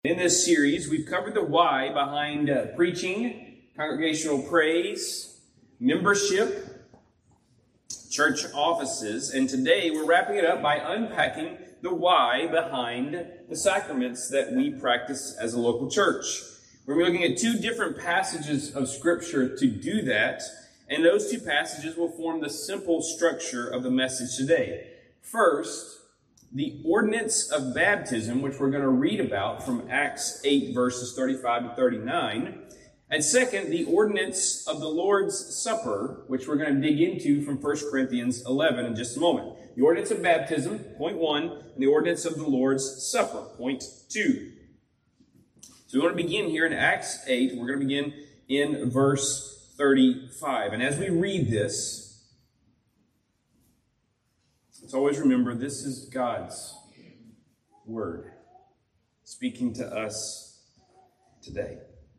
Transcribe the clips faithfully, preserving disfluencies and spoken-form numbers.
In this series, we've covered the why behind uh, preaching, congregational praise, membership, church offices, and today we're wrapping it up by unpacking the why behind the sacraments that we practice as a local church. We're looking at two different passages of Scripture to do that, and those two passages will form the simple structure of the message today. First, the ordinance of baptism, which we're going to read about from Acts eight, verses thirty-five to thirty-nine. And second, the ordinance of the Lord's Supper, which we're going to dig into from First Corinthians eleven in just a moment. The ordinance of baptism, point one, and the ordinance of the Lord's Supper, point two. So we want to begin here in Acts eight. We're going to begin in verse thirty-five. And as we read this, let's always remember this is God's word speaking to us today.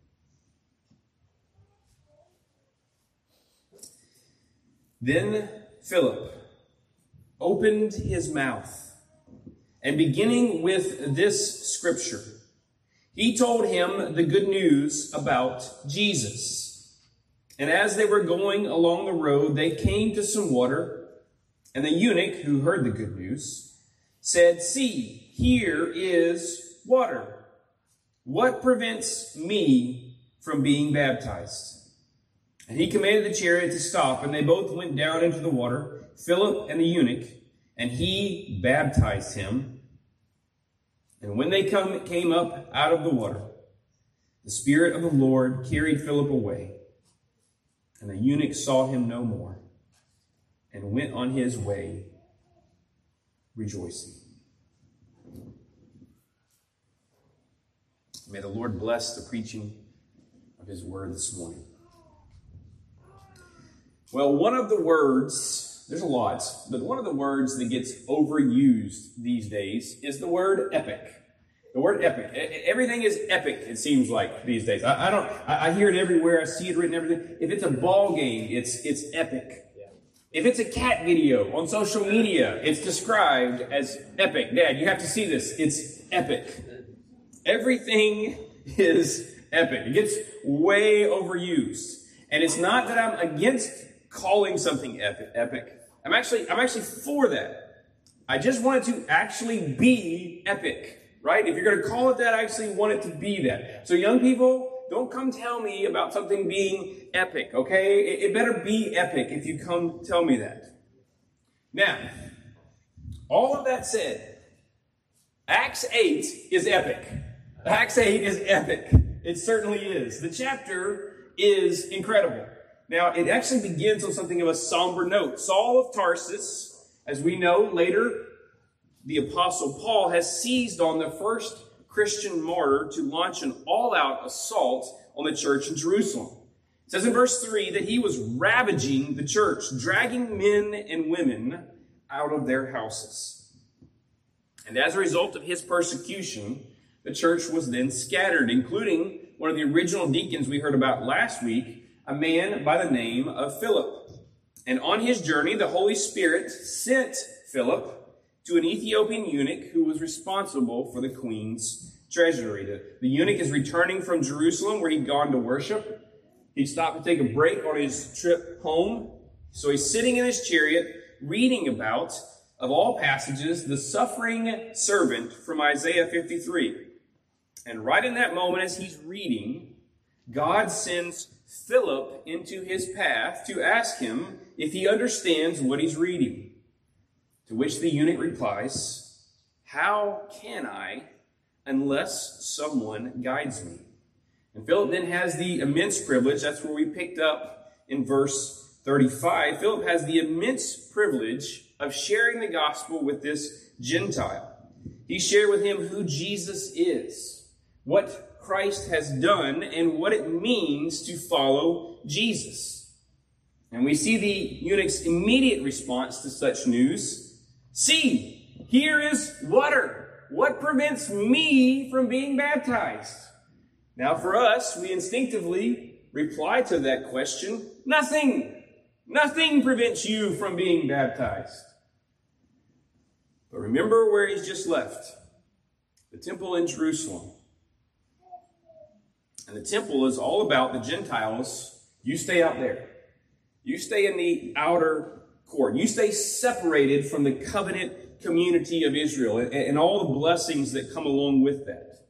Then Philip opened his mouth, and beginning with this scripture, he told him the good news about Jesus. And as they were going along the road, they came to some water. And the eunuch, who heard the good news, said, "See, here is water. What prevents me from being baptized?" And he commanded the chariot to stop, and they both went down into the water, Philip and the eunuch, and he baptized him. And when they come, came up out of the water, the Spirit of the Lord carried Philip away, and the eunuch saw him no more, and went on his way rejoicing. May the Lord bless the preaching of his word this morning. Well, one of the words, there's a lot, but one of the words that gets overused these days is the word epic. The word epic. Everything is epic, it seems like, these days. I, I don't, I, I hear it everywhere. I see it written everything. If it's a ball game, it's, it's epic. If it's a cat video on social media, it's described as epic. Dad, you have to see this. It's epic. Everything is epic. It gets way overused. And it's not that I'm against calling something epic. I'm actually, I'm actually for that. I just want it to actually be epic, right? If you're going to call it that, I actually want it to be that. So young people, don't come tell me about something being epic, okay? It, it better be epic if you come tell me that. Now, all of that said, Acts eight is epic. Acts eight is epic. It certainly is. The chapter is incredible. Now, it actually begins on something of a somber note. Saul of Tarsus, as we know later, the Apostle Paul has seized on the first Christian martyr to launch an all-out assault on the church in Jerusalem. It says in verse three that he was ravaging the church, dragging men and women out of their houses. And as a result of his persecution, the church was then scattered, including one of the original deacons we heard about last week, a man by the name of Philip. And on his journey, the Holy Spirit sent Philip to an Ethiopian eunuch who was responsible for the queen's treasury. The, the eunuch is returning from Jerusalem where he'd gone to worship. He stopped to take a break on his trip home. So he's sitting in his chariot reading about, of all passages, the suffering servant from Isaiah fifty-three. And right in that moment as he's reading, God sends Philip into his path to ask him if he understands what he's reading. To which the eunuch replies, "How can I unless someone guides me?" And Philip then has the immense privilege, that's where we picked up in verse thirty-five. Philip has the immense privilege of sharing the gospel with this Gentile. He shared with him who Jesus is, what Christ has done, and what it means to follow Jesus. And we see the eunuch's immediate response to such news. "See, here is water. What prevents me from being baptized?" Now for us, we instinctively reply to that question, nothing. Nothing prevents you from being baptized. But remember where he's just left. The temple in Jerusalem. And the temple is all about the Gentiles. You stay out there. You stay in the outer court. You stay separated from the covenant community of Israel and, and all the blessings that come along with that.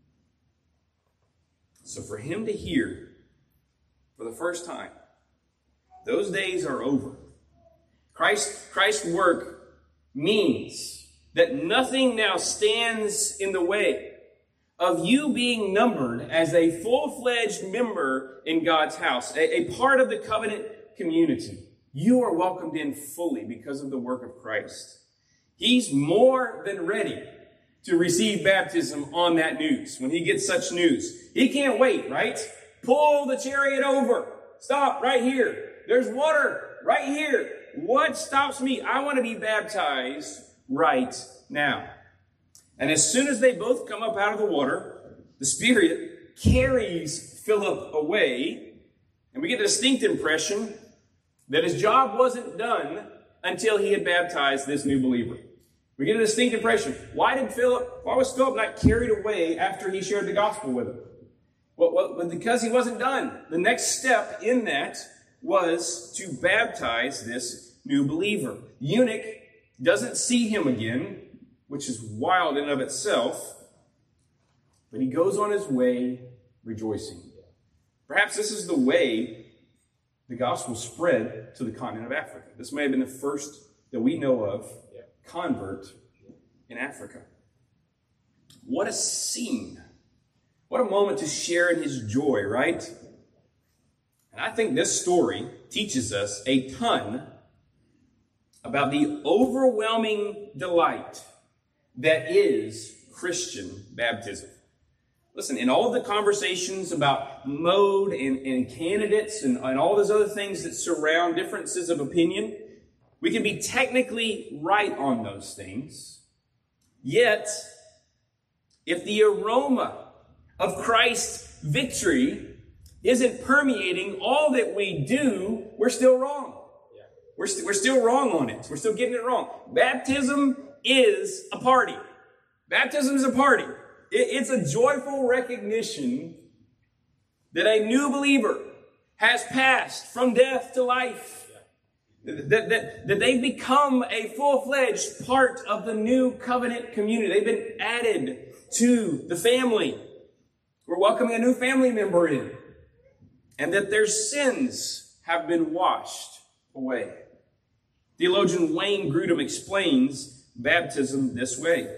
So for him to hear for the first time, those days are over. Christ, Christ's work means that nothing now stands in the way of you being numbered as a full-fledged member in God's house, a, a part of the covenant community. You are welcomed in fully because of the work of Christ. He's more than ready to receive baptism on that news. When he gets such news, he can't wait, right? Pull the chariot over. Stop right here. There's water right here. What stops me? I want to be baptized right now. And as soon as they both come up out of the water, the Spirit carries Philip away, and we get a distinct impression that his job wasn't done until he had baptized this new believer. We get a distinct impression. Why did Philip, why was Philip not carried away after he shared the gospel with him? Well, well, because he wasn't done. The next step in that was to baptize this new believer. The eunuch doesn't see him again, which is wild in and of itself, but he goes on his way rejoicing. Perhaps this is the way the gospel spread to the continent of Africa. This may have been the first that we know of convert in Africa. What a scene. What a moment to share in his joy, right? And I think this story teaches us a ton about the overwhelming delight that is Christian baptism. Listen, in all the conversations about mode and, and candidates and, and all those other things that surround differences of opinion, we can be technically right on those things. Yet, if the aroma of Christ's victory isn't permeating all that we do, we're still wrong. Yeah. We're, st- we're still wrong on it. We're still getting it wrong. Baptism is a party. Baptism is a party. It, it's a joyful recognition that a new believer has passed from death to life. That, that, that they've become a full-fledged part of the new covenant community. They've been added to the family. We're welcoming a new family member in. And that their sins have been washed away. Theologian Wayne Grudem explains baptism this way.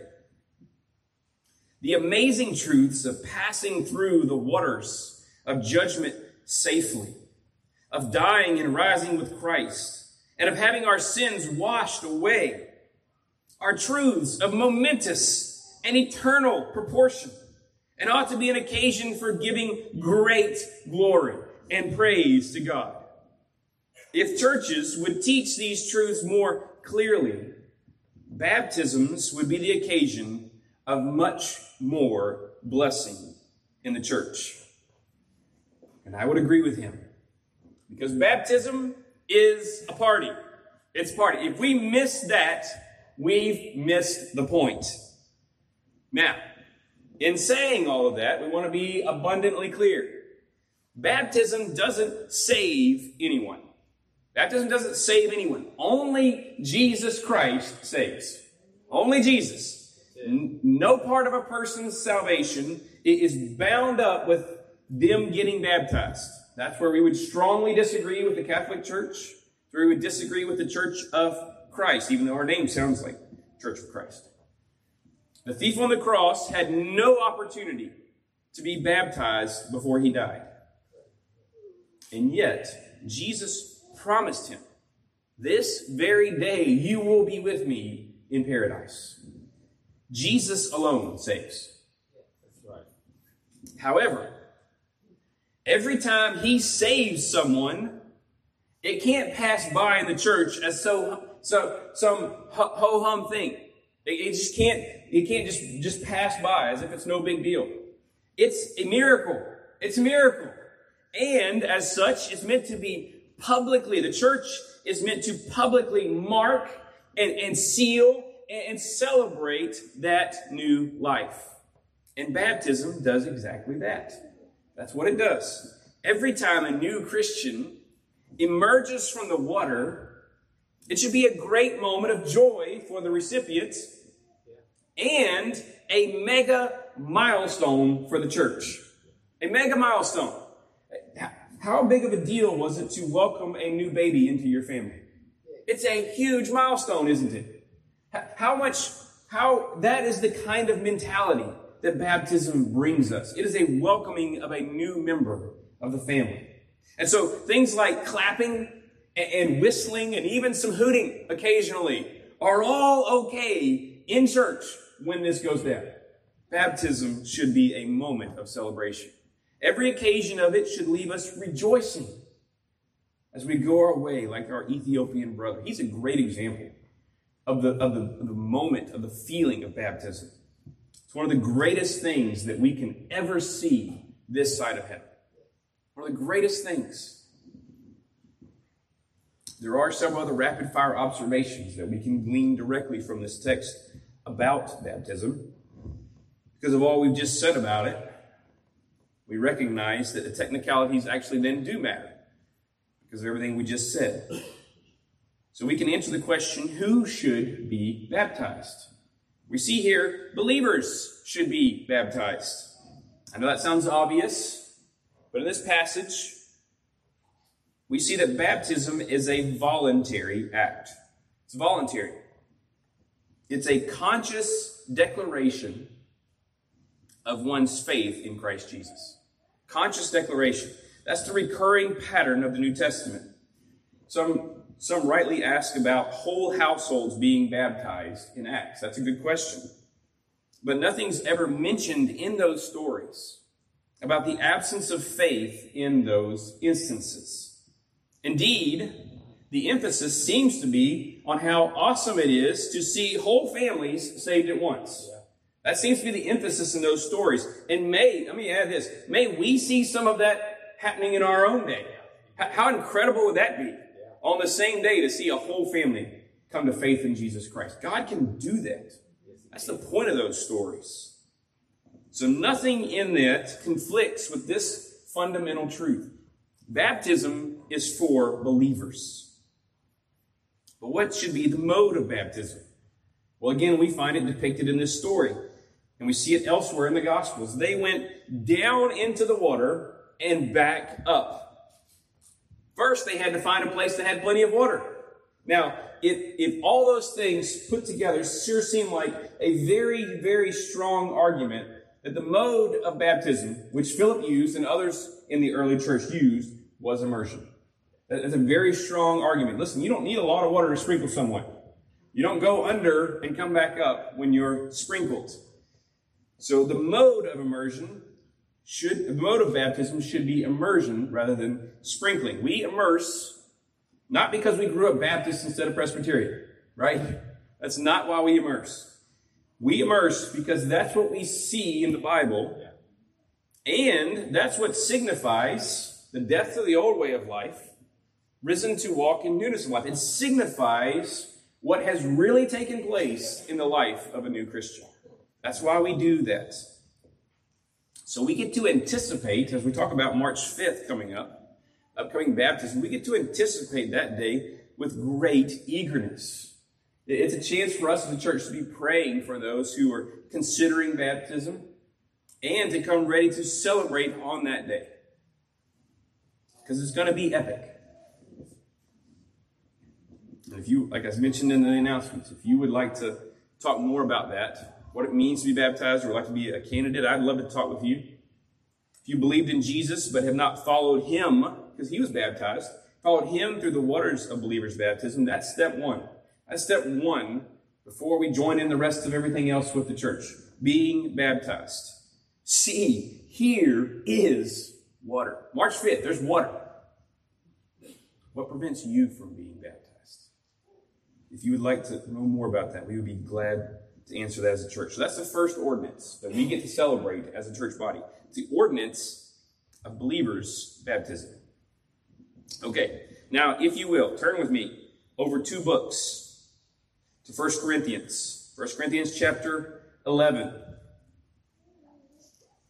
The amazing truths of passing through the waters of judgment safely, of dying and rising with Christ, and of having our sins washed away, are truths of momentous and eternal proportion, and ought to be an occasion for giving great glory and praise to God. If churches would teach these truths more clearly, baptisms would be the occasion of much more blessing in the church. And I would agree with him, because baptism is a party. It's a party. If we miss that, we've missed the point. Now, in saying all of that, we want to be abundantly clear. Baptism doesn't save anyone. Baptism doesn't save anyone. Only Jesus Christ saves. Only Jesus. No part of a person's salvation is bound up with them getting baptized. That's where we would strongly disagree with the Catholic Church. Where we would disagree with the Church of Christ, even though our name sounds like Church of Christ. The thief on the cross had no opportunity to be baptized before he died. And yet, Jesus promised him, this very day you will be with me in paradise. Jesus alone saves. That's right. However, every time he saves someone, it can't pass by in the church as so so some ho hum thing. It, it just can't. It can't just just pass by as if it's no big deal. It's a miracle. It's a miracle, and as such, it's meant to be publicly. The church is meant to publicly mark and, and seal and, and celebrate that new life. And baptism does exactly that. That's what it does. Every time a new Christian emerges from the water, it should be a great moment of joy for the recipients and a mega milestone for the church. A mega milestone. How big of a deal was it to welcome a new baby into your family? It's a huge milestone, isn't it? How much, how, that is the kind of mentality that baptism brings us. It is a welcoming of a new member of the family. And so things like clapping and whistling and even some hooting occasionally are all okay in church when this goes down. Baptism should be a moment of celebration. Every occasion of it should leave us rejoicing as we go our way, like our Ethiopian brother. He's a great example of the, of the, of the moment, of the feeling of baptism. It's one of the greatest things that we can ever see this side of heaven. One of the greatest things. There are several other rapid-fire observations that we can glean directly from this text about baptism. Because of all we've just said about it, we recognize that the technicalities actually then do matter because of everything we just said. So we can answer the question, who should be baptized? We see here, believers should be baptized. I know that sounds obvious, but in this passage, we see that baptism is a voluntary act. It's voluntary. It's a conscious declaration of one's faith in Christ Jesus. Conscious declaration. That's the recurring pattern of the New Testament. Some, some rightly ask about whole households being baptized in Acts. That's a good question. But nothing's ever mentioned in those stories about the absence of faith in those instances. Indeed, the emphasis seems to be on how awesome it is to see whole families saved at once. That seems to be the emphasis in those stories. And may, let me add this, may we see some of that happening in our own day. How incredible would that be? On the same day to see a whole family come to faith in Jesus Christ. God can do that. That's the point of those stories. So nothing in that conflicts with this fundamental truth. Baptism is for believers. But what should be the mode of baptism? Well, again, we find it depicted in this story. And we see it elsewhere in the Gospels. They went down into the water and back up. First, they had to find a place that had plenty of water. Now, if, if all those things put together sure seem like a very, very strong argument that the mode of baptism, which Philip used and others in the early church used, was immersion. That's a very strong argument. Listen, you don't need a lot of water to sprinkle someone. You don't go under and come back up when you're sprinkled. So the mode of immersion should, the mode of baptism should be immersion rather than sprinkling. We immerse not because we grew up Baptist instead of Presbyterian, right? That's not why we immerse. We immerse because that's what we see in the Bible, and that's what signifies the death of the old way of life, risen to walk in newness of life. It signifies what has really taken place in the life of a new Christian. That's why we do that. So we get to anticipate, as we talk about March fifth coming up, upcoming baptism, we get to anticipate that day with great eagerness. It's a chance for us as a church to be praying for those who are considering baptism and to come ready to celebrate on that day. Because it's going to be epic. And if you, like I mentioned in the announcements, if you would like to talk more about that, what it means to be baptized, or would like to be a candidate, I'd love to talk with you. If you believed in Jesus but have not followed him, because he was baptized, followed him through the waters of believers' baptism, that's step one. That's step one before we join in the rest of everything else with the church. Being baptized. See, here is water. March fifth, there's water. What prevents you from being baptized? If you would like to know more about that, we would be glad to answer that as a church. So that's the first ordinance that we get to celebrate as a church body. It's the ordinance of believers' baptism. Okay, now if you will, turn with me over two books to First Corinthians. First Corinthians chapter eleven.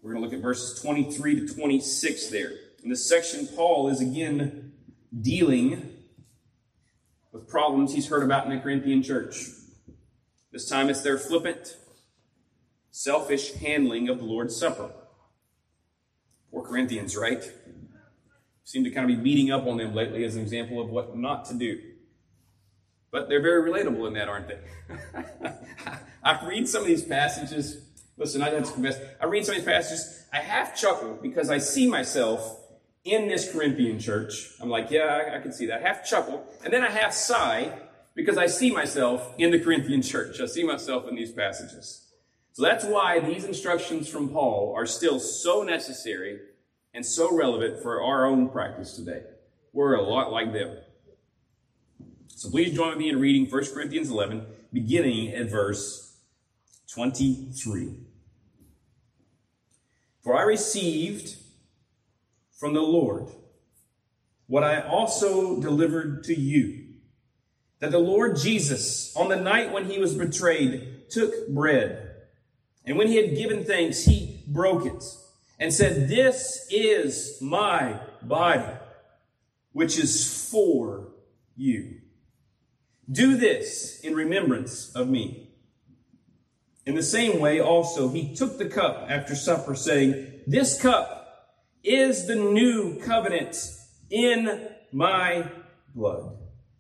We're going to look at verses twenty-three to twenty-six there. In this section, Paul is again dealing with problems he's heard about in the Corinthian church. This time it's their flippant, selfish handling of the Lord's Supper. Poor Corinthians, right? Seem to kind of be beating up on them lately as an example of what not to do. But they're very relatable in that, aren't they? I read some of these passages. Listen, I have to confess. I read some of these passages. I half chuckle because I see myself in this Corinthian church. I'm like, yeah, I, I can see that. I half chuckle. And then I half sigh because I see myself in the Corinthian church. I see myself in these passages. So that's why these instructions from Paul are still so necessary and so relevant for our own practice today. We're a lot like them. So please join with me in reading First Corinthians eleven, beginning at verse twenty-three. For I received from the Lord what I also delivered to you, that the Lord Jesus, on the night when he was betrayed, took bread, and when he had given thanks, he broke it, and said, "This is my body, which is for you. Do this in remembrance of me." In the same way also he took the cup after supper, saying, "This cup is the new covenant in my blood.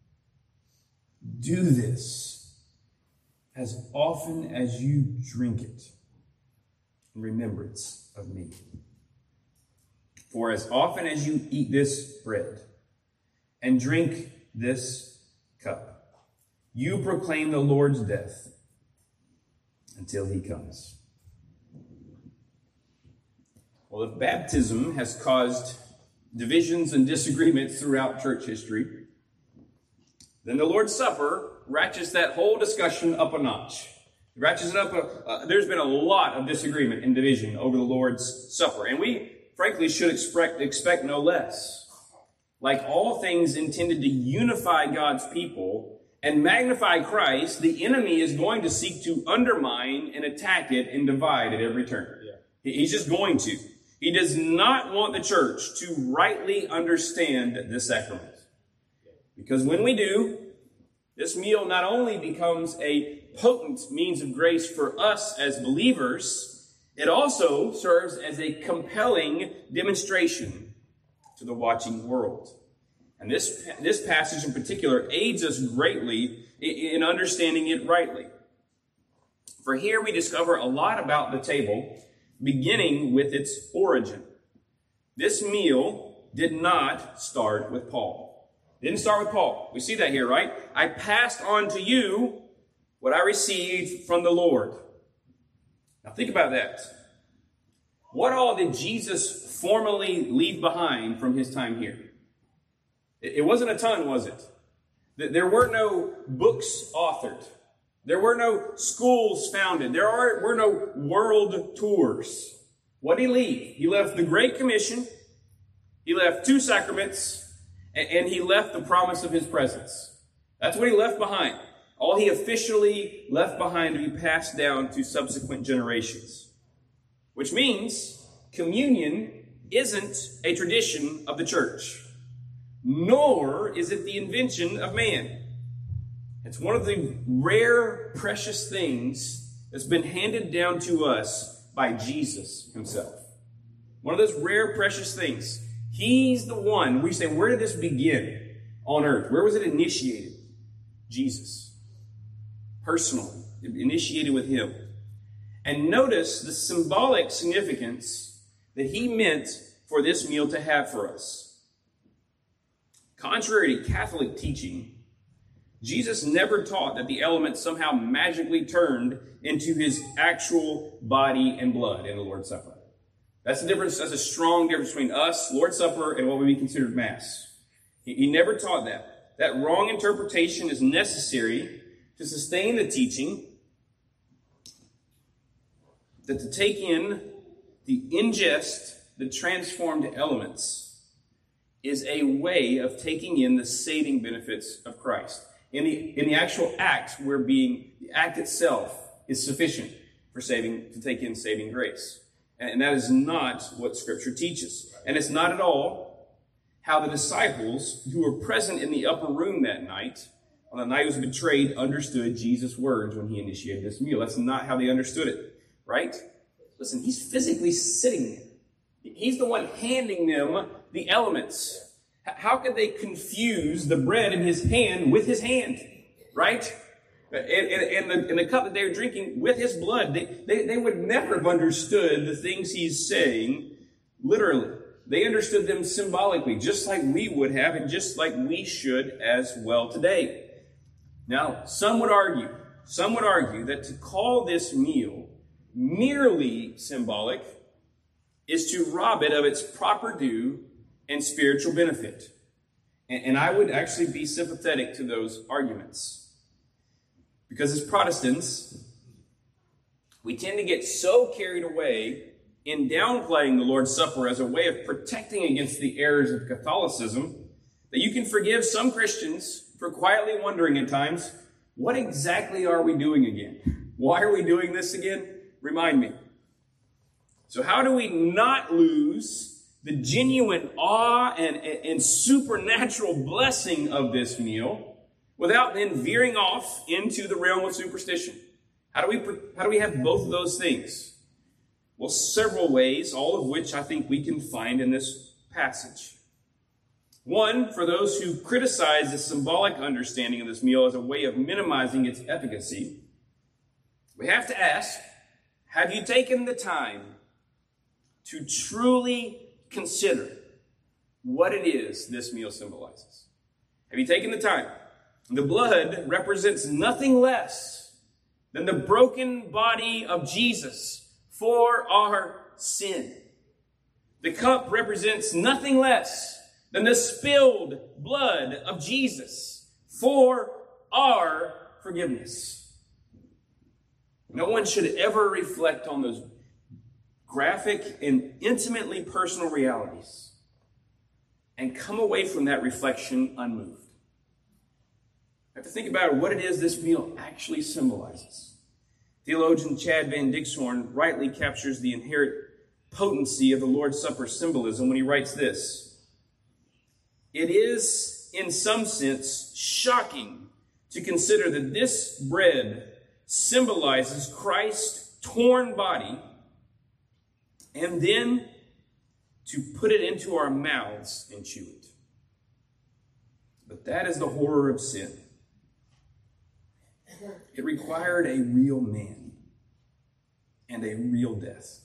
Do this as often as you drink it in remembrance of me. For as often as you eat this bread and drink this cup, you proclaim the Lord's death until he comes." Well, if baptism has caused divisions and disagreements throughout church history, then the Lord's Supper ratchets that whole discussion up a notch. It ratchets it up. A, uh, there's been a lot of disagreement and division over the Lord's Supper, and we, frankly, should expect, expect no less. Like all things intended to unify God's people and magnify Christ, the enemy is going to seek to undermine and attack it and divide at every turn. Yeah. He's just going to. He does not want the church to rightly understand this sacrament. Because when we do, this meal not only becomes a potent means of grace for us as believers, it also serves as a compelling demonstration to the watching world. And this, this passage in particular aids us greatly in understanding it rightly. For here we discover a lot about the table, beginning with its origin. This meal did not start with Paul. It didn't start with Paul. We see that here, right? I passed on to you what I received from the Lord. Now think about that. What all did Jesus formally leave behind from his time here? It wasn't a ton, was it? There were no books authored. There were no schools founded. There are, were no world tours. What did he leave? He left the Great Commission. He left two sacraments. And he left the promise of his presence. That's what he left behind. All he officially left behind to be passed down to subsequent generations. Which means communion isn't a tradition of the church. Nor is it the invention of man. It's one of the rare, precious things that's been handed down to us by Jesus himself. One of those rare, precious things. He's the one. We say, where did this begin on earth? Where was it initiated? Jesus. Personal. Initiated with him. And notice the symbolic significance that he meant for this meal to have for us. Contrary to Catholic teaching, Jesus never taught that the elements somehow magically turned into his actual body and blood in the Lord's Supper. That's the difference. That's a strong difference between us, Lord's Supper, and what would be considered Mass. He, he never taught that. That wrong interpretation is necessary to sustain the teaching that to take in the ingest, the transformed elements, is a way of taking in the saving benefits of Christ. In the, in the actual act, we're being, the act itself is sufficient for saving, to take in saving grace. And that is not what Scripture teaches. And it's not at all how the disciples who were present in the upper room that night, on the night he was betrayed, understood Jesus' words when he initiated this meal. That's not how they understood it, right? Listen, he's physically sitting there. He's the one handing them the elements. How could they confuse the bread in his hand with his hand, right? And, and, and, the, and the cup that they were drinking with his blood. They, they, they would never have understood the things he's saying literally. They understood them symbolically, just like we would have and just like we should as well today. Now, some would argue, some would argue that to call this meal merely symbolic is to rob it of its proper due and spiritual benefit. And, and I would actually be sympathetic to those arguments. Because as Protestants, we tend to get so carried away in downplaying the Lord's Supper as a way of protecting against the errors of Catholicism that you can forgive some Christians for quietly wondering at times, what exactly are we doing again? Why are we doing this again? Remind me. So how do we not lose the genuine awe and, and, and supernatural blessing of this meal without then veering off into the realm of superstition? How do we, how do we have both of those things? Well, several ways, all of which I think we can find in this passage. One, for those who criticize the symbolic understanding of this meal as a way of minimizing its efficacy, we have to ask, have you taken the time to truly consider what it is this meal symbolizes? Have you taken the time? The blood represents nothing less than the broken body of Jesus for our sin. The cup represents nothing less than the spilled blood of Jesus for our forgiveness. No one should ever reflect on those graphic and intimately personal realities and come away from that reflection unmoved. I have to think about what it is this meal actually symbolizes. Theologian Chad Van Dixhoorn rightly captures the inherent potency of the Lord's Supper symbolism when he writes this: it is, in some sense, shocking to consider that this bread symbolizes Christ's torn body, and then to put it into our mouths and chew it. But that is the horror of sin. It required a real man and a real death.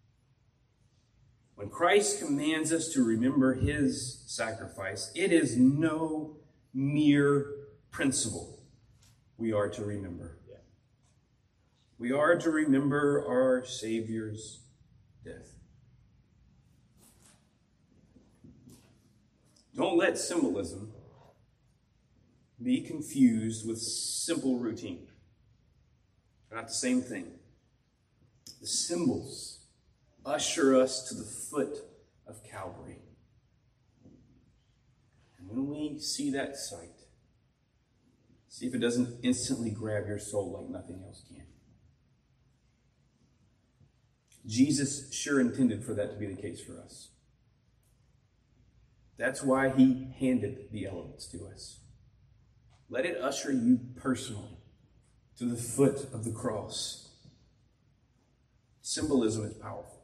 When Christ commands us to remember his sacrifice, it is no mere principle we are to remember. We are to remember our Savior's death. Don't let symbolism be confused with simple routine. They're not the same thing. The symbols usher us to the foot of Calvary. And when we see that sight, see if it doesn't instantly grab your soul like nothing else can. Jesus sure intended for that to be the case for us. That's why he handed the elements to us. Let it usher you personally to the foot of the cross. Symbolism is powerful.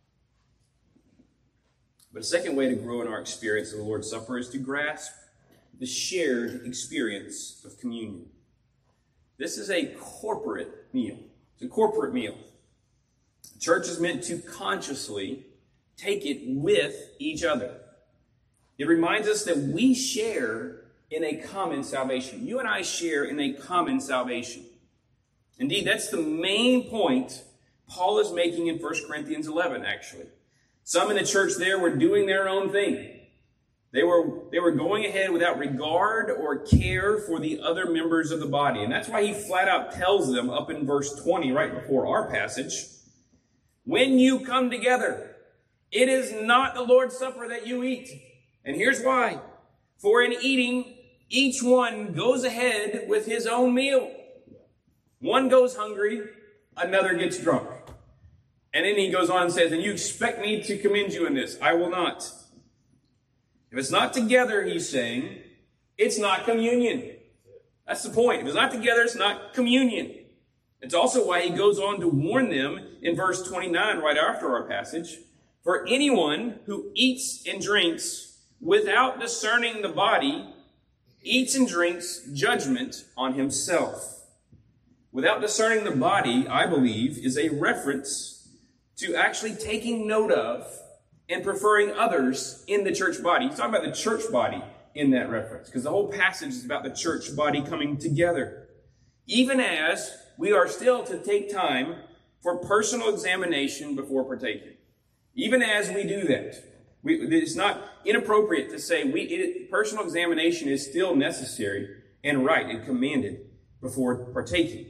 But a second way to grow in our experience of the Lord's Supper is to grasp the shared experience of communion. This is a corporate meal. It's a corporate meal. The church is meant to consciously take it with each other. It reminds us that we share in a common salvation. You and I share in a common salvation. Indeed, that's the main point Paul is making in First Corinthians eleven, actually. Some in the church there were doing their own thing. They were, they were going ahead without regard or care for the other members of the body. And that's why he flat out tells them up in verse twenty, right before our passage, when you come together, it is not the Lord's Supper that you eat. And here's why. For in eating, each one goes ahead with his own meal. One goes hungry, another gets drunk. And then he goes on and says, and you expect me to commend you in this. I will not. If it's not together, he's saying, it's not communion. That's the point. If it's not together, it's not communion. It's also why he goes on to warn them in verse twenty-nine, right after our passage. For anyone who eats and drinks without discerning the body, eats and drinks judgment on himself. Without discerning the body, I believe, is a reference to actually taking note of and preferring others in the church body. He's talking about the church body in that reference, because the whole passage is about the church body coming together. Even as we are still to take time for personal examination before partaking. Even as we do that, we, it's not inappropriate to say we, it, personal examination is still necessary and right and commanded before partaking.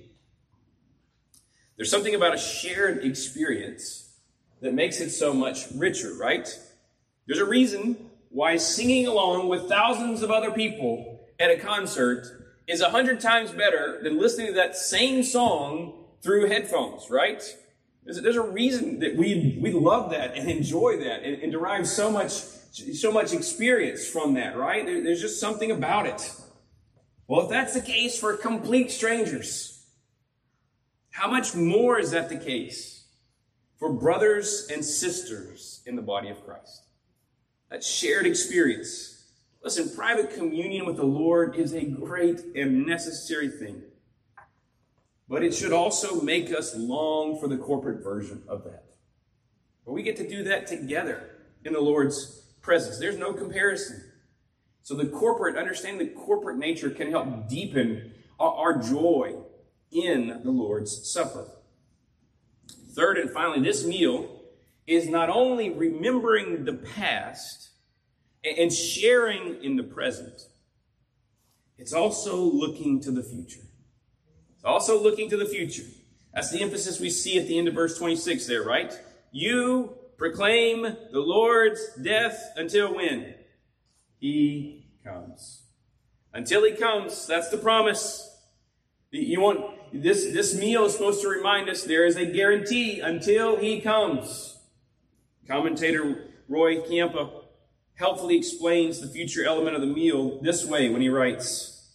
There's something about a shared experience that makes it so much richer, right? There's a reason why singing along with thousands of other people at a concert is a hundred times better than listening to that same song through headphones, right? There's, there's a reason that we we love that and enjoy that and, and derive so much so much experience from that, right? There, there's just something about it. Well, if that's the case for complete strangers, how much more is that the case for brothers and sisters in the body of Christ? That shared experience. Listen, private communion with the Lord is a great and necessary thing. But it should also make us long for the corporate version of that. But we get to do that together in the Lord's presence. There's no comparison. So the corporate, understanding the corporate nature can help deepen our, our joy in the Lord's Supper. Third and finally, this meal is not only remembering the past and sharing in the present, it's also looking to the future. It's also looking to the future. That's the emphasis we see at the end of verse twenty-six there, right? You proclaim the Lord's death until when? He comes. Until he comes, that's the promise. You want this, this meal is supposed to remind us there is a guarantee until he comes. Commentator Roy Kiempa helpfully explains the future element of the meal this way when he writes,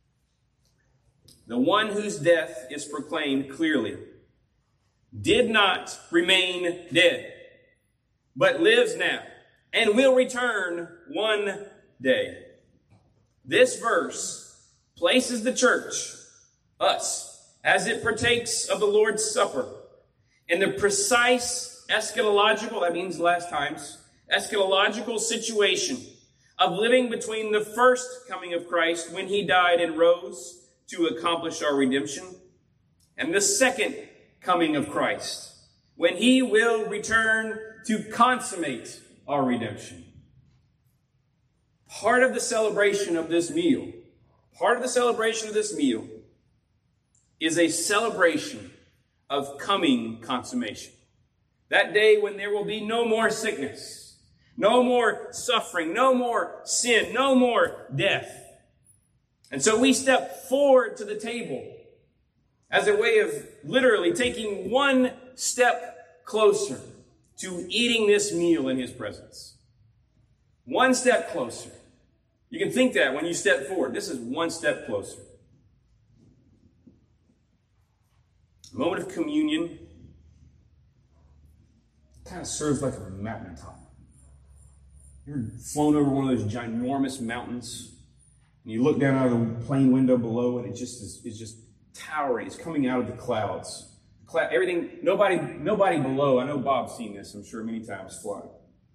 the one whose death is proclaimed clearly did not remain dead, but lives now and will return one day. This verse places the church, us, as it partakes of the Lord's Supper, in the precise eschatological, that means last times, eschatological situation of living between the first coming of Christ when he died and rose to accomplish our redemption, and the second coming of Christ when he will return to consummate our redemption. Part of the celebration of this meal, part of the celebration of this meal is a celebration of coming consummation. That day when there will be no more sickness, no more suffering, no more sin, no more death. And so we step forward to the table as a way of literally taking one step closer to eating this meal in his presence. One step closer. You can think that when you step forward. This is one step closer. A moment of communion kind of serves like a mountaintop. You ever flown over one of those ginormous mountains and you look down out of the plane window below and it just is, is just towering. It's coming out of the clouds. Cloud, everything, nobody, nobody below. I know Bob's seen this, I'm sure, many times flying.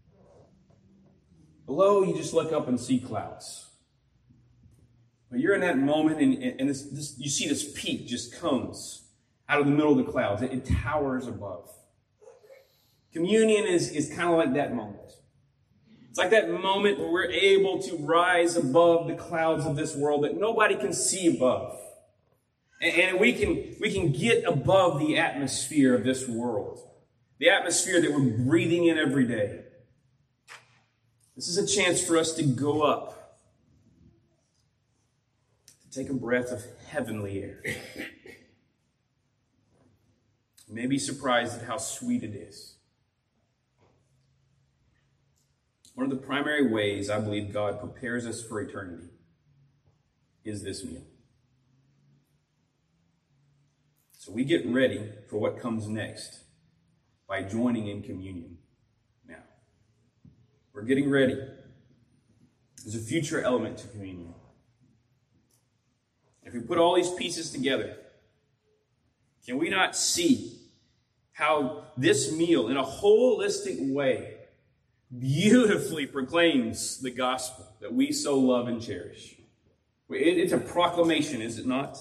Below, you just look up and see clouds. But you're in that moment and, and this, this, you see this peak just comes out of the middle of the clouds. It, it towers above. Communion is, is kind of like that moment. It's like that moment where we're able to rise above the clouds of this world that nobody can see above. And, and we can, we can get above the atmosphere of this world. The atmosphere that we're breathing in every day. This is a chance for us to go up. To take a breath of heavenly air. You may be surprised at how sweet it is. One of the primary ways I believe God prepares us for eternity is this meal. So we get ready for what comes next by joining in communion now. We're getting ready. There's a future element to communion. If we put all these pieces together, can we not see how this meal, in a holistic way, beautifully proclaims the gospel that we so love and cherish? It's a proclamation, is it not?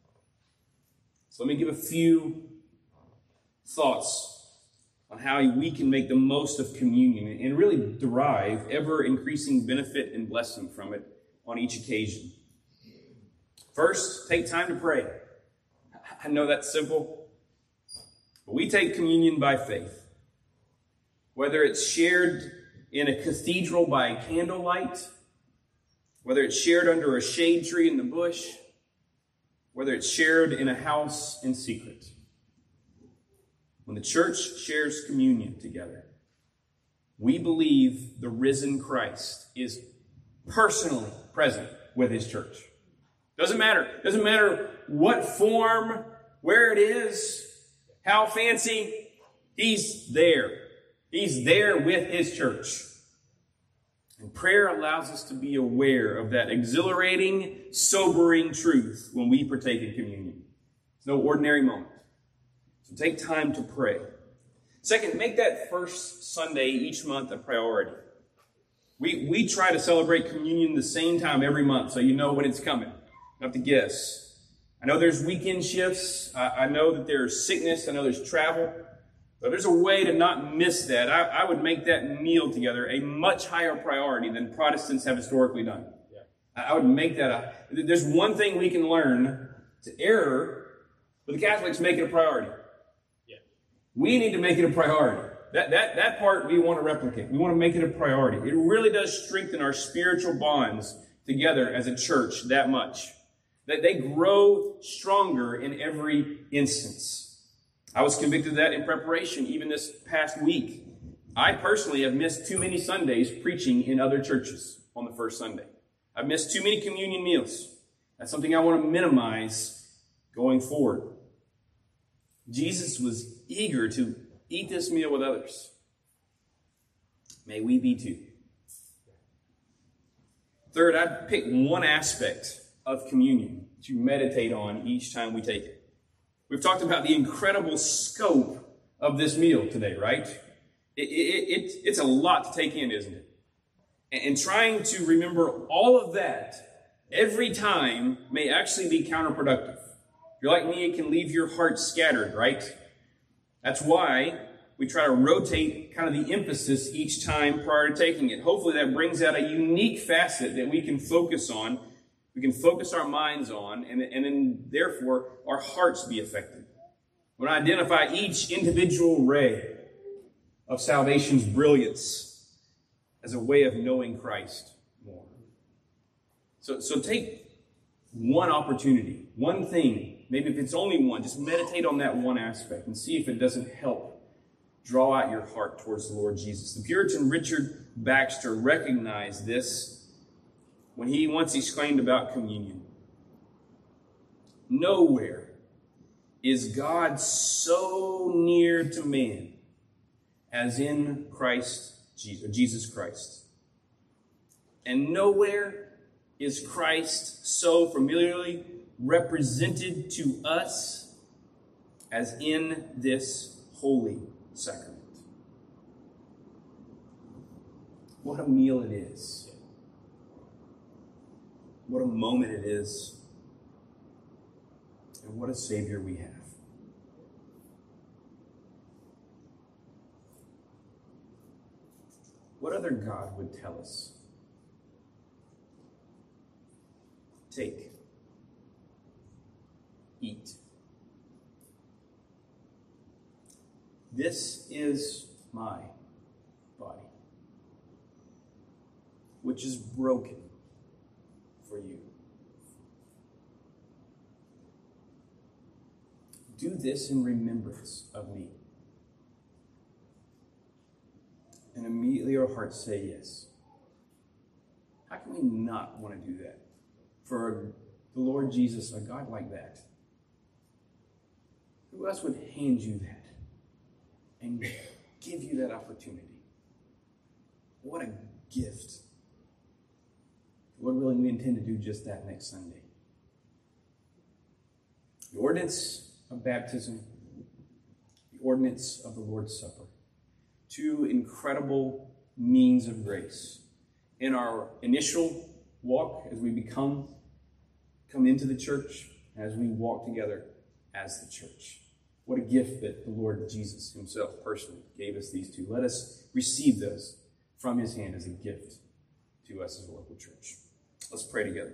So let me give a few thoughts on how we can make the most of communion and really derive ever-increasing benefit and blessing from it on each occasion. First, take time to pray. I know that's simple, but we take communion by faith. Whether it's shared in a cathedral by candlelight, whether it's shared under a shade tree in the bush, whether it's shared in a house in secret. When the church shares communion together, we believe the risen Christ is personally present with his church. Doesn't matter. Doesn't matter what form, where it is, how fancy. He's there. He's there with his church. And prayer allows us to be aware of that exhilarating, sobering truth when we partake in communion. It's no ordinary moment. So take time to pray. Second, make that first Sunday each month a priority. We, we try to celebrate communion the same time every month, so you know when it's coming. You don't have to guess. I know there's weekend shifts. I, I know that there's sickness. I know there's travel. But there's a way to not miss that. I, I would make that meal together a much higher priority than Protestants have historically done. Yeah. I, I would make that a... There's one thing we can learn to error, but the Catholics make it a priority. Yeah. We need to make it a priority. That, that, that part we want to replicate. We want to make it a priority. It really does strengthen our spiritual bonds together as a church that much. That they grow stronger in every instance. I was convicted of that in preparation even this past week. I personally have missed too many Sundays preaching in other churches on the first Sunday. I've missed too many communion meals. That's something I want to minimize going forward. Jesus was eager to eat this meal with others. May we be too. Third, I'd pick one aspect of communion to meditate on each time we take it. We've talked about the incredible scope of this meal today, right? It, it, it, it's a lot to take in, isn't it? And, and trying to remember all of that every time may actually be counterproductive. If you're like me, it can leave your heart scattered, right? That's why we try to rotate kind of the emphasis each time prior to taking it. Hopefully that brings out a unique facet that we can focus on. We can focus our minds on, and, and then therefore our hearts be affected. When I identify each individual ray of salvation's brilliance as a way of knowing Christ more. So, so take one opportunity, one thing, maybe if it's only one, just meditate on that one aspect and see if it doesn't help draw out your heart towards the Lord Jesus. The Puritan Richard Baxter recognized this when he once exclaimed about communion. Nowhere is God so near to man as in Christ Jesus, Jesus Christ. And nowhere is Christ so familiarly represented to us as in this holy sacrament. What a meal it is. What a moment it is. And what a Savior we have. What other God would tell us? Take. Eat. This is my body, which is broken for you. Do this in remembrance of me. And immediately our hearts say yes. How can we not want to do that? For the Lord Jesus, a God like that, who else would hand you that and give you that opportunity? What a gift. Lord willing, we intend to do just that next Sunday. The ordinance of baptism, the ordinance of the Lord's Supper, two incredible means of grace. In our initial walk, as we become, come into the church, as we walk together as the church. What a gift that the Lord Jesus himself personally gave us these two. Let us receive those from his hand as a gift to us as a local church. Let's pray together.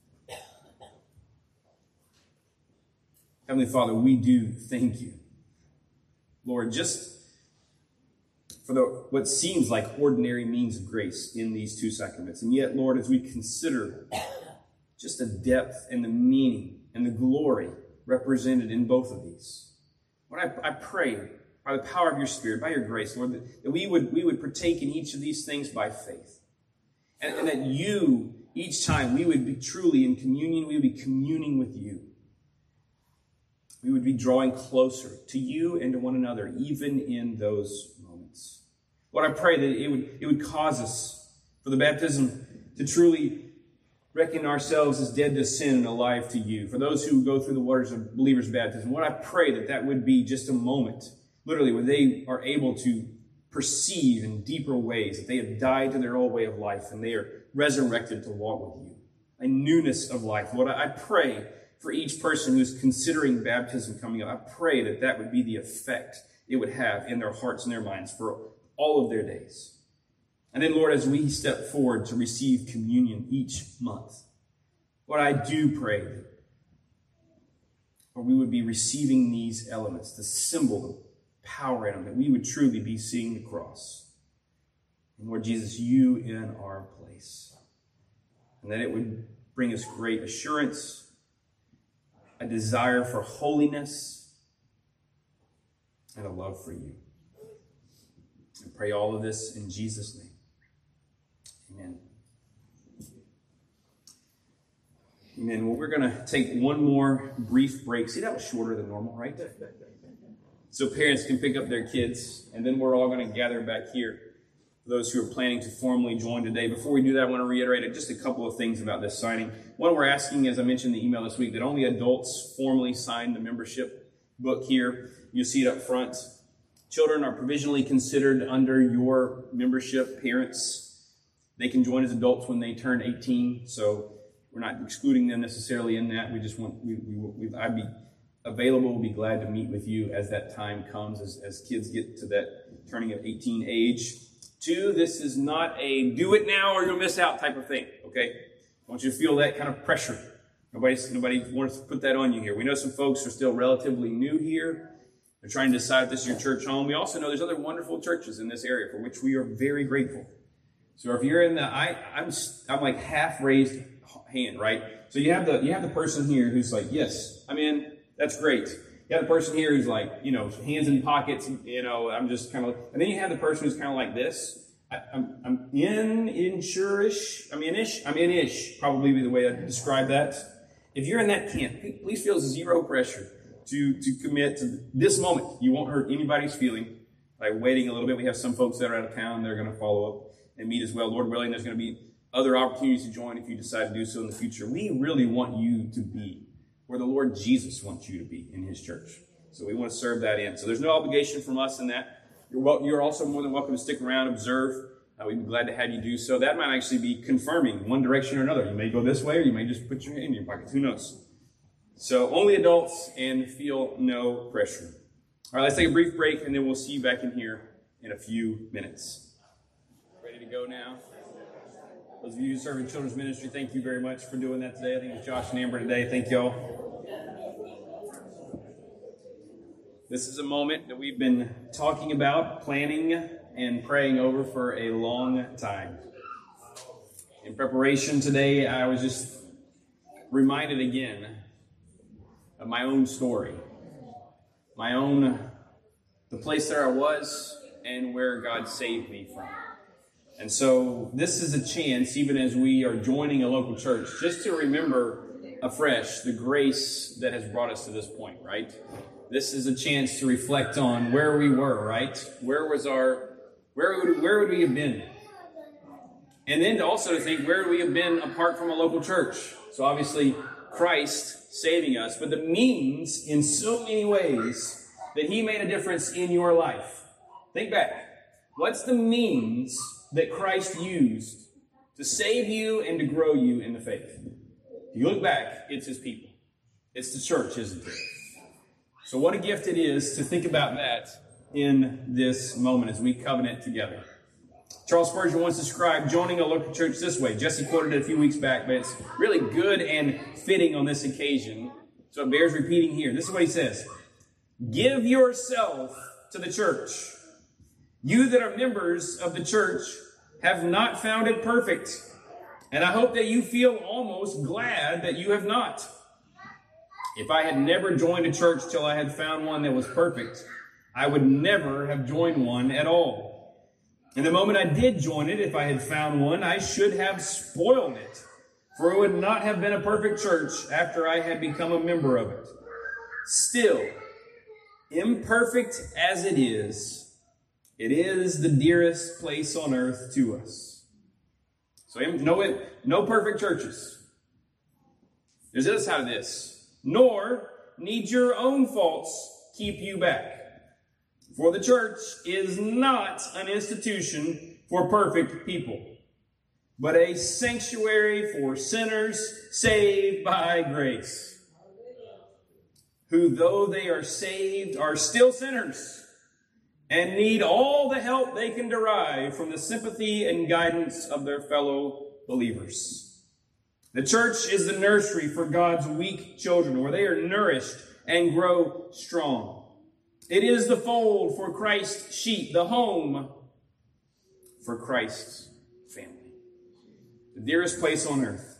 Heavenly Father, we do thank you, Lord, just for the what seems like ordinary means of grace in these two sacraments. And yet, Lord, as we consider just the depth and the meaning and the glory represented in both of these, Lord, I, I pray by the power of your Spirit, by your grace, Lord, that, that we would we would partake in each of these things by faith. And, and that you, each time, we would be truly in communion, we would be communing with you. We would be drawing closer to you and to one another, even in those moments. Lord, I pray that it would, it would cause us, for the baptism, to truly reckon ourselves as dead to sin and alive to you. For those who go through the waters of believers' baptism, Lord, I pray that that would be just a moment, literally, where they are able to perceive in deeper ways that they have died to their old way of life and they are resurrected to walk with you. A newness of life. Lord, I pray for each person who's considering baptism coming up, I pray that that would be the effect it would have in their hearts and their minds for all of their days. And then, Lord, as we step forward to receive communion each month, Lord, I do pray that Lord, we would be receiving these elements, the symbol, the power in them, that we would truly be seeing the cross. And Lord Jesus, you in our place. And that it would bring us great assurance, a desire for holiness, and a love for you. I pray all of this in Jesus' name. Amen. Amen. Well, we're going to take one more brief break. See, that was shorter than normal, right? So parents can pick up their kids, and then we're all going to gather back here for those who are planning to formally join today. Before we do that, I want to reiterate just a couple of things about this signing. One, we're asking, as I mentioned in the email this week, that only adults formally sign the membership book here. You'll see it up front. Children are provisionally considered under your membership. Parents, they can join as adults when they turn eighteen, so we're not excluding them necessarily in that. We just want, we, we, we, I'd be available, we'll be glad to meet with you as that time comes, as, as kids get to that turning of eighteen age. Two, this is not a do it now or you'll miss out type of thing, okay? I want you to feel that kind of pressure. Nobody, nobody wants to put that on you here. We know some folks are still relatively new here. They're trying to decide if this is your church home. We also know there's other wonderful churches in this area for which we are very grateful. So if you're in the, I, I'm, I'm like half raised hand, right? So you have the, you have the person here who's like, yes, I'm in. That's great. You have the person here who's like, you know, hands in pockets, you know, I'm just kind of, and then you have the person who's kind of like this. I, I'm, I'm in, insure-ish, I'm in-ish, I'm in-ish, probably be the way I describe that. If you're in that camp, please feel zero pressure to, to commit to this moment. You won't hurt anybody's feeling by waiting a little bit. We have some folks that are out of town. They're going to follow up and meet as well. Lord willing, there's going to be other opportunities to join if you decide to do so in the future. We really want you to be where the Lord Jesus wants you to be in his church. So we want to serve that in. So there's no obligation from us in that. You're, wel- you're also more than welcome to stick around, observe. Uh, we'd be glad to have you do so. That might actually be confirming one direction or another. You may go this way, or you may just put your hand in your pocket. Who knows? So only adults, and feel no pressure. All right, let's take a brief break, and then we'll see you back in here in a few minutes. Ready to go now? Those of you who serve in children's ministry, thank you very much for doing that today. I think it was Josh and Amber today. Thank y'all. This is a moment that we've been talking about, planning, and praying over for a long time. In preparation today, I was just reminded again of my own story. my own, the place that I was and where God saved me from. And so this is a chance, even as we are joining a local church, just to remember afresh the grace that has brought us to this point, right? This is a chance to reflect on where we were, right? Where was our, where would, where would we have been? And then to also to think, where would we have been apart from a local church? So obviously, Christ saving us, but the means in so many ways that he made a difference in your life. Think back. What's the means that Christ used to save you and to grow you in the faith? If you look back, it's his people. It's the church, isn't it? So what a gift it is to think about that in this moment as we covenant together. Charles Spurgeon once described joining a local church this way. Jesse quoted it a few weeks back, but it's really good and fitting on this occasion. So it bears repeating here. This is what he says. Give yourself to the church. You that are members of the church have not found it perfect. And I hope that you feel almost glad that you have not. If I had never joined a church till I had found one that was perfect, I would never have joined one at all. And the moment I did join it, if I had found one, I should have spoiled it. For it would not have been a perfect church after I had become a member of it. Still, imperfect as it is, it is the dearest place on earth to us. So no, no perfect churches. There's this side of this. Nor need your own faults keep you back. For the church is not an institution for perfect people, but a sanctuary for sinners saved by grace, who, though they are saved, are still sinners and need all the help they can derive from the sympathy and guidance of their fellow believers. The church is the nursery for God's weak children, where they are nourished and grow strong. It is the fold for Christ's sheep, the home for Christ's family. The dearest place on earth.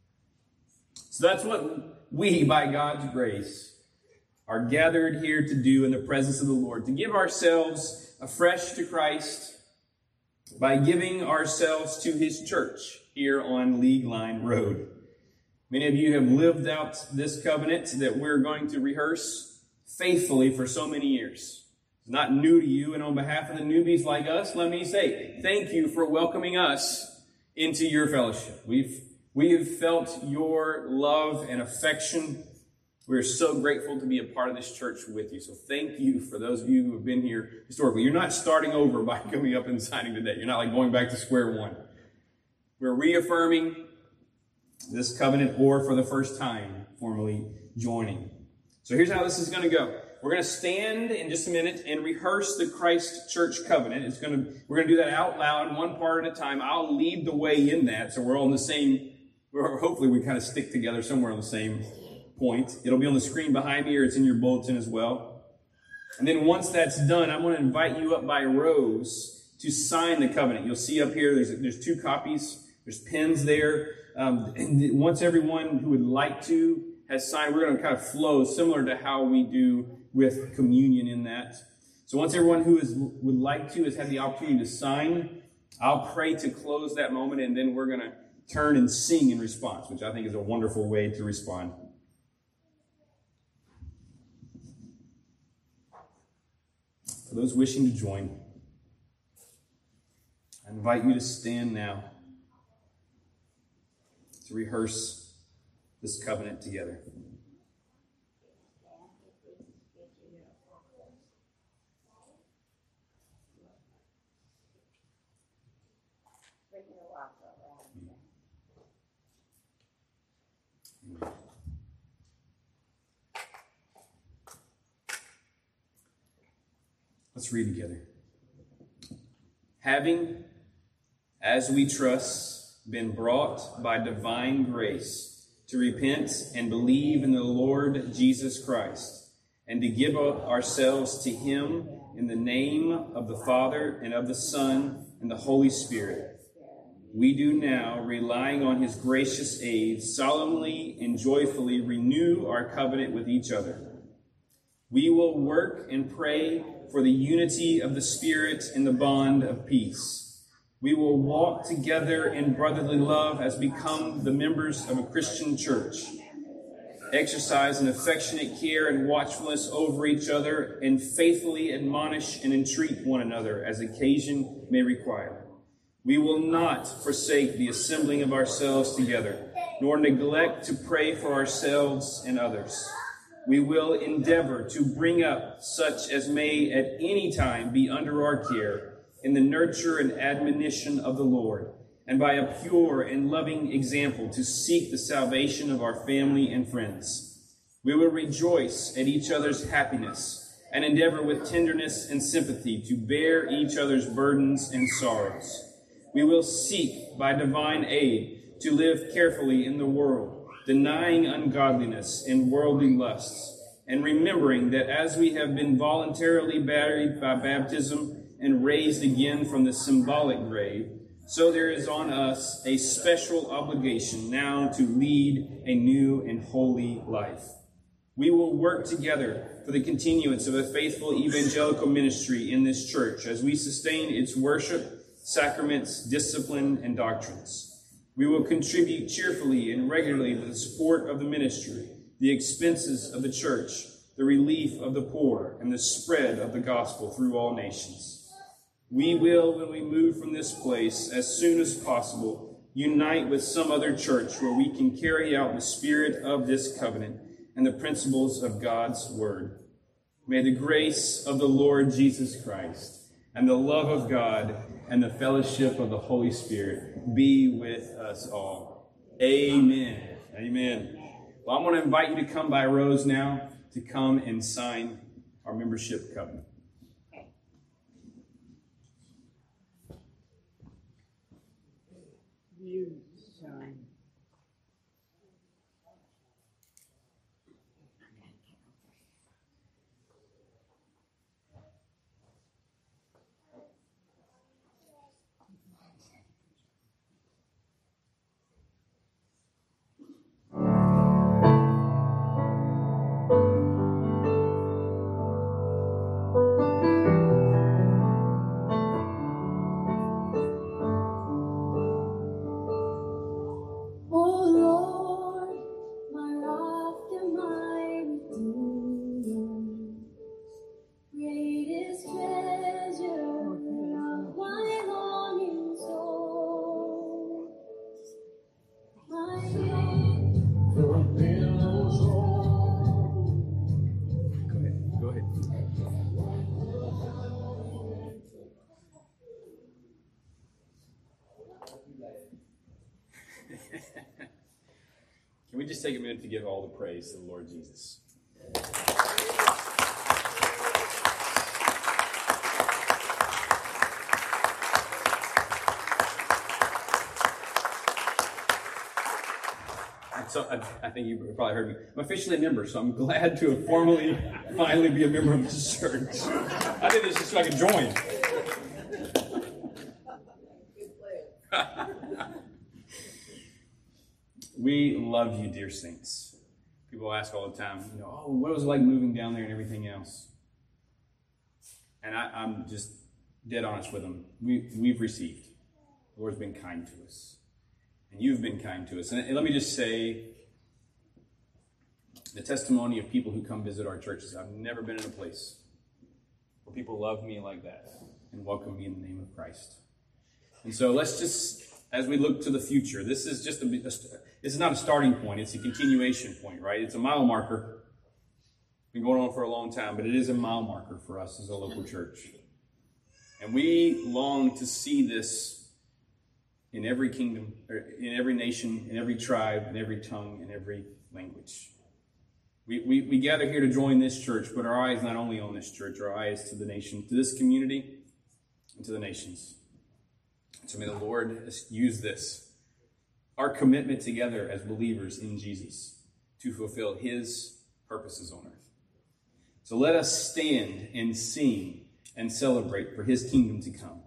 So that's what we, by God's grace, are gathered here to do in the presence of the Lord. To give ourselves afresh to Christ by giving ourselves to his church here on League Line Road. Many of you have lived out this covenant that we're going to rehearse faithfully for so many years. It's not new to you, and on behalf of the newbies like us, let me say thank you for welcoming us into your fellowship. We've we have felt your love and affection. We're so grateful to be a part of this church with you. So thank you for those of you who have been here historically. You're not starting over by coming up and signing today. You're not like going back to square one. We're reaffirming this covenant, or for the first time, formally joining. So here's how this is going to go. We're going to stand in just a minute and rehearse the Christ Church covenant. It's going to, we're going to do that out loud, one part at a time. I'll lead the way in that, so we're all on the same, or hopefully we kind of stick together somewhere on the same point. It'll be on the screen behind me, or it's in your bulletin as well. And then once that's done, I'm going to invite you up by rows to sign the covenant. You'll see up here, there's, there's two copies. There's pens there. Um, and once everyone who would like to has signed, we're going to kind of flow similar to how we do with communion in that. So once everyone who is would like to has had the opportunity to sign, I'll pray to close that moment, and then we're going to turn and sing in response, which I think is a wonderful way to respond. For those wishing to join, I invite you to stand now to rehearse this covenant together. Let's read together. Having, as we trust, been brought by divine grace to repent and believe in the Lord Jesus Christ, and to give ourselves to him in the name of the Father and of the Son and the Holy Spirit, we do now, relying on his gracious aid, solemnly and joyfully renew our covenant with each other. We will work and pray for the unity of the Spirit in the bond of peace. We will walk together in brotherly love as become the members of a Christian church. Exercise an affectionate care and watchfulness over each other, and faithfully admonish and entreat one another as occasion may require. We will not forsake the assembling of ourselves together, nor neglect to pray for ourselves and others. We will endeavor to bring up such as may at any time be under our care in the nurture and admonition of the Lord, and by a pure and loving example to seek the salvation of our family and friends. We will rejoice at each other's happiness and endeavor with tenderness and sympathy to bear each other's burdens and sorrows. We will seek by divine aid to live carefully in the world, denying ungodliness and worldly lusts, and remembering that as we have been voluntarily buried by baptism and raised again from the symbolic grave, so there is on us a special obligation now to lead a new and holy life. We will work together for the continuance of a faithful evangelical ministry in this church as we sustain its worship, sacraments, discipline, and doctrines. We will contribute cheerfully and regularly to the support of the ministry, the expenses of the church, the relief of the poor, and the spread of the gospel through all nations. We will, when we move from this place, as soon as possible, unite with some other church where we can carry out the spirit of this covenant and the principles of God's word. May the grace of the Lord Jesus Christ and the love of God and the fellowship of the Holy Spirit be with us all. Amen. Amen. Well, I'm going to invite you to come by rows now to come and sign our membership covenant. You sign. Can we just take a minute to give all the praise to the Lord Jesus? So I, I think you probably heard me. I'm officially a member, so I'm glad to have formally, finally be a member of this church. I did this just so I could join. We love you, dear saints. People ask all the time, you know, oh, what was it like moving down there and everything else? And I, I'm just dead honest with them. We, we've received. The Lord's been kind to us. And you've been kind to us. And let me just say, the testimony of people who come visit our churches, I've never been in a place where people love me like that and welcome me in the name of Christ. And so let's just, as we look to the future, this is just a, a this is not a starting point, it's a continuation point, right? It's a mile marker. It's been going on for a long time, but it is a mile marker for us as a local church. And we long to see this in every kingdom, in every nation, in every tribe, in every tongue, in every language. We, we, we gather here to join this church, but our eye is not only on this church, our eye is to the nation, to this community, and to the nations. So may the Lord use this, our commitment together as believers in Jesus, to fulfill his purposes on earth. So let us stand and sing and celebrate for his kingdom to come.